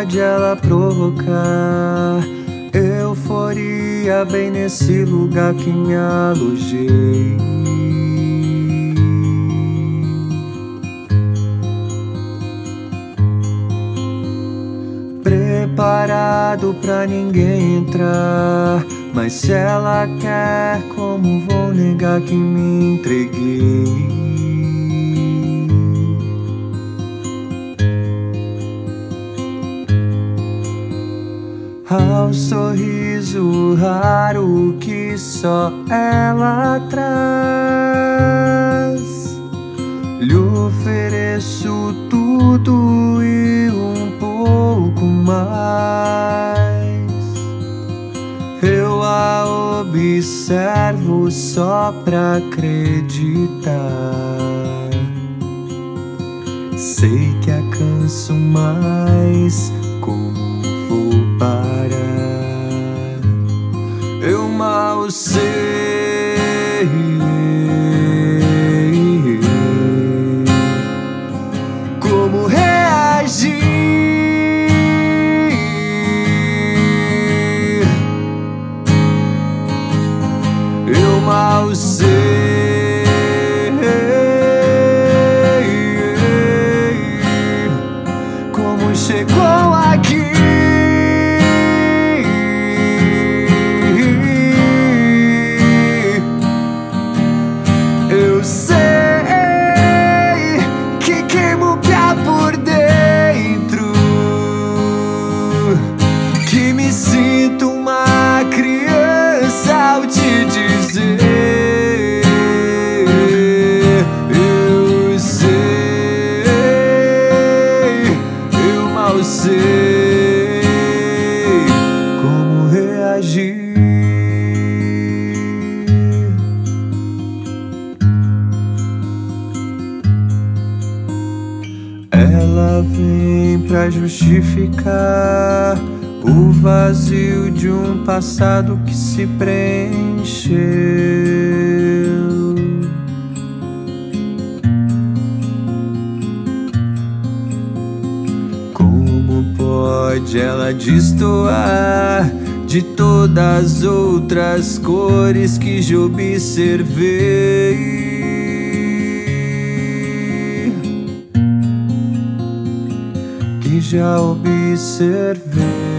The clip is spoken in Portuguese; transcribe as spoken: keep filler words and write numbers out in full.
pode ela provocar euforia bem nesse lugar que me alojei? Preparado pra ninguém entrar, mas se ela quer, como vou negar que me entreguei? Ao sorriso raro que só ela traz, lhe ofereço tudo e um pouco mais. Eu a observo só pra acreditar. Sei que a canso mais, como vou parar? Eu mal sei como reagir. Eu mal sei como chegou aqui. Eu sei que queimo que há por dentro, que me sinto uma criança ao te dizer. Eu sei, eu mal sei como reagir. Ela vem pra justificar o vazio de um passado que se preencheu. Como pode ela destoar de todas as outras cores que já observei? Que já observei.